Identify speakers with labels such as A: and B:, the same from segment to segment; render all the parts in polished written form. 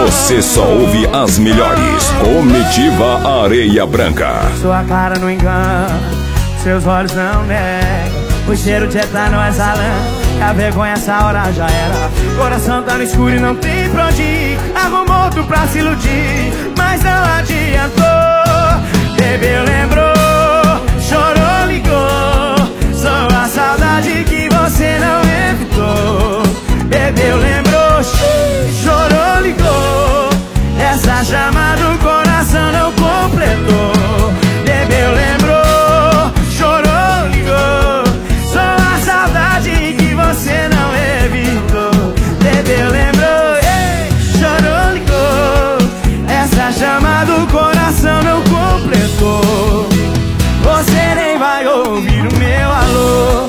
A: Você só ouve as melhores. Comitiva Areia Branca.
B: Sua cara não engana, seus olhos não negam. O cheiro de etanol exalando, e a vergonha essa hora já era. Coração tá no escuro e não tem pra onde ir. Arrumou outro pra se iludir, mas não adiantou. Bebeu, lembrou, chorou, ligou. Só a saudade que você não evitou. Bebeu, lembrou, chorou, ligou. Essa chama do coração não completou. Bebeu, lembrou, chorou, ligou. Só a saudade que você não evitou. Bebeu, lembrou, chorou, ligou. Essa chama do coração não completou. Você nem vai ouvir o meu alô.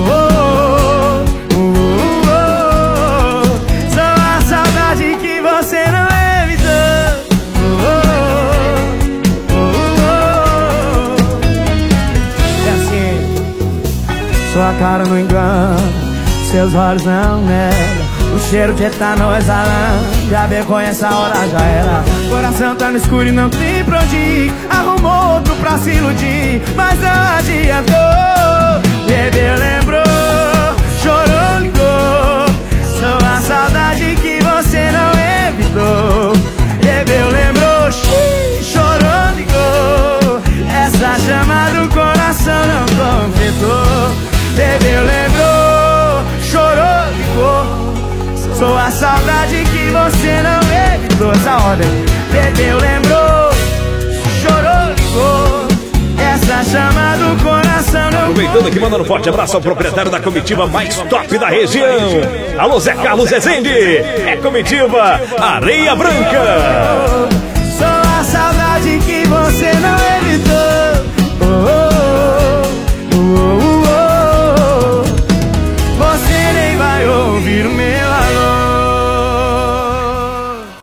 B: Só a saudade que você não evitou. É assim, sua cara não engana, seus olhos não negam. O cheiro de etanol exalando, já vergonha essa hora já era. Coração tá no escuro e não tem pra onde ir. Arrumou outro pra se iludir, mas não adiantou. Bebeu, lembrou, chorou, ligou. Só a saudade que você não evitou. Bebeu, lembrou, chorou, ligou. Essa chama do coração não completou. Bebeu, lembrou, chorou, ligou. Sou a saudade que você não evitou. Essa ordem. Bebeu, lembrou, chorou, ligou. Essa chama do coração não.
C: Aproveitando aqui, mandando um forte abraço ao proprietário da comitiva mais top da região. Alô, Zé Carlos Rezende. É comitiva Areia Branca.
B: Sou a saudade que você não evitou.